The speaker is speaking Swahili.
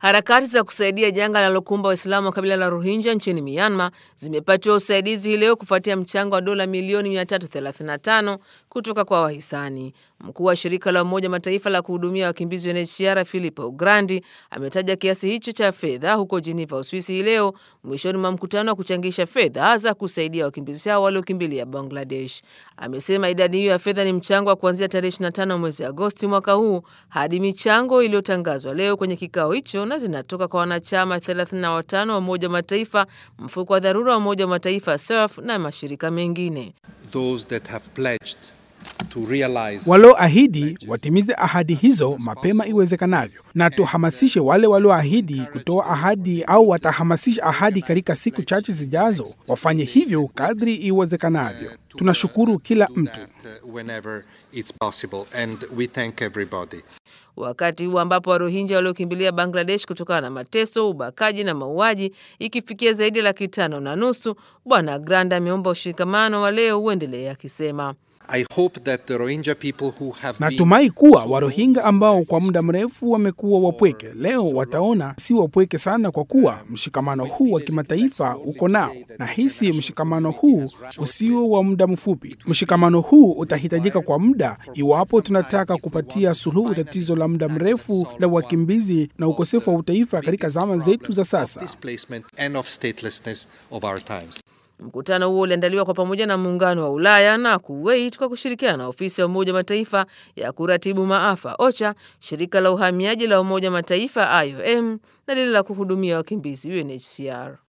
Harakati za kusaidia janga linalokumba Waislamu wa kabila la Rohingya nchini Myanmar zimepatiwa usaidizi hii leo kufuatia mchango wa dola milioni 335 kutoka kwa wahisani. Mkuu wa shirika la Umoja Mataifa la kuhudumia wakimbizi UNHCR Filippo Grandi ametaja kiasi hicho cha fedha huko Geneva, Uswisi hii leo mwishoni mwa mkutano wa kuchangisha fedha za kusaidia wakimbizi hao waliokimbilia Bangladesh. Amesema idadi hiyo ya fedha ni mchango wa kuanzia tarehe 25 mwezi Agosti mwaka huu hadi michango iliyotangazwa leo kwenye kikao hicho, na zinatoka kwa wanachama 35 wa Umoja Mataifa, mfuko wa dharura wa Umoja Mataifa SURF na mashirika mengine. Walioahidi watimize ahadi hizo mapema iwezekanavyo, na tuhamasishe wale walioahidi kutoa ahadi au watahamasisha ahadi katika siku chache zijazo wafanye hivyo kadri iwezekanavyo. Tunashukuru kila mtu. Wakati huu ambapo Warohingya waliokimbilia Bangladesh kutokana na mateso, ubakaji na mauaji ikifikia zaidi ya 550,000, Bwana Grandi ameomba ushikamano wa leo uendelee akisema, natumai kuwa Warohingya ambao kwa muda mrefu wamekuwa wapweke leo wataona si wapweke sana, kwa kuwa mshikamano huu wa kimataifa uko nao. Na hisi mshikamano huu usio wa muda mfupi. Mshikamano huu utahitajika kwa muda iwapo tunataka kupatia suluhu tatizo la muda mrefu la wakimbizi na ukosefu wa utaifa katika zama zetu za sasa. Mkutano huo uliandaliwa kwa pamoja na Muungano wa Ulaya na Kuwait kwa kushirikiana na Ofisi ya Umoja Mataifa ya kuratibu maafa OCHA, shirika la uhamiaji la Umoja Mataifa IOM na lile la kuhudumia wakimbizi UNHCR.